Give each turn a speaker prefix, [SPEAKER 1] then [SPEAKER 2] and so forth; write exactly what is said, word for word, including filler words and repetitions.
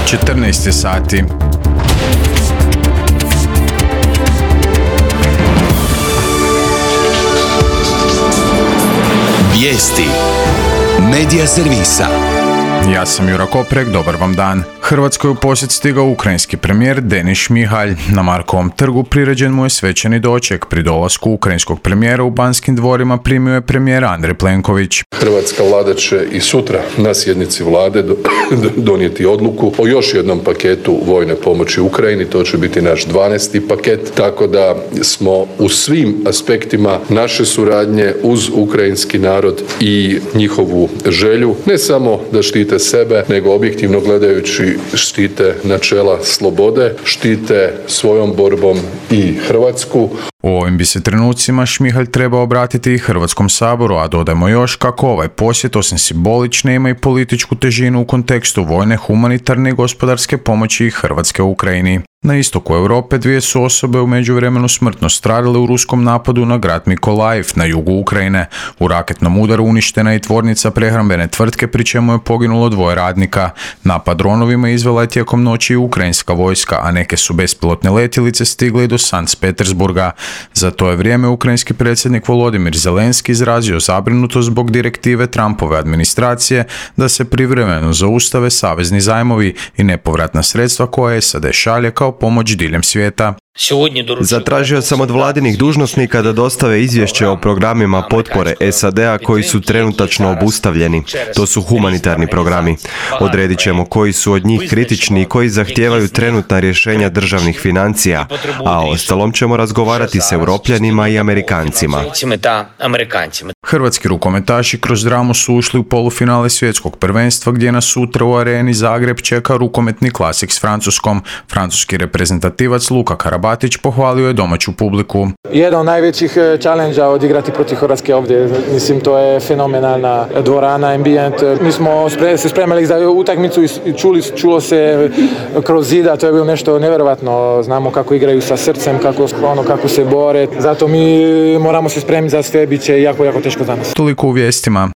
[SPEAKER 1] četrnaest je sati.
[SPEAKER 2] Vijesti Medija servisa.
[SPEAKER 1] Ja sam Jura Koprek, dobar vam dan. Hrvatskoj u posjet stigao ukrajinski premijer Denis Šmihalj. Na Markovom trgu priređen mu je svečani doček. Pri dolasku ukrajinskog premijera u Banskim dvorima primio je premijer Andrej Plenković.
[SPEAKER 3] Hrvatska vlada će i sutra na sjednici vlade donijeti odluku o još jednom paketu vojne pomoći Ukrajini. To će biti naš dvanaesti paket, tako da smo u svim aspektima naše suradnje uz ukrajinski narod i njihovu želju ne samo da štite sebe, nego objektivno gledajući štite načela slobode, štite svojom borbom i Hrvatsku.
[SPEAKER 1] U ovim bi se trenucima Šmihalj treba obratiti i Hrvatskom saboru, a dodajmo još kako ovaj posjet osim simbolične ima i političku težinu u kontekstu vojne, humanitarne i gospodarske pomoći Hrvatske u Ukrajini. Na istoku Europe dvije su osobe u međuvremenu smrtno stradale u ruskom napadu na grad Mikolajiv na jugu Ukrajine. U raketnom udaru uništena je tvornica prehrambene tvrtke, pri čemu je poginulo dvoje radnika. Napad dronovima izvela je tijekom noći i ukrajinska vojska, a neke su bespilotne letjelice stigle i do Sankt Petersburga. Za to je vrijeme ukrajinski predsjednik Volodimir Zelenski izrazio zabrinutost zbog direktive Trumpove administracije da se privremeno zaustave savezni zajmovi i nepovratna sredstva koje S A D šalje kao pomoć diljem svijeta.
[SPEAKER 4] Zatražio sam od vladinih dužnosnika da dostave izvješće o programima potpore S A D-a koji su trenutačno obustavljeni. To su humanitarni programi. Odredit ćemo koji su od njih kritični i koji zahtijevaju trenutna rješenja državnih financija, a o ostalom ćemo razgovarati s Europljanima i Amerikancima.
[SPEAKER 1] Hrvatski rukometaši kroz dramu su ušli u polufinale svjetskog prvenstva gdje nas sutra u areni Zagreb čeka rukometni klasik s Francuskom. Francuski reprezentativac Luka Karabatić pohvalio je domaću publiku.
[SPEAKER 5] Jedan od najvećih challenge-a odigrati protiv Hrvatske ovdje. Mislim, to je fenomenalna dvorana, ambijent. Mi smo se spremali za utakmicu i čuli, čulo se kroz zida, to je bilo nešto nevjerojatno. Znamo kako igraju sa srcem, kako, ono, kako se bore. Zato mi moramo se spremiti za sve, bit će jako, jako teško za nas.
[SPEAKER 1] Toliko u vijestima.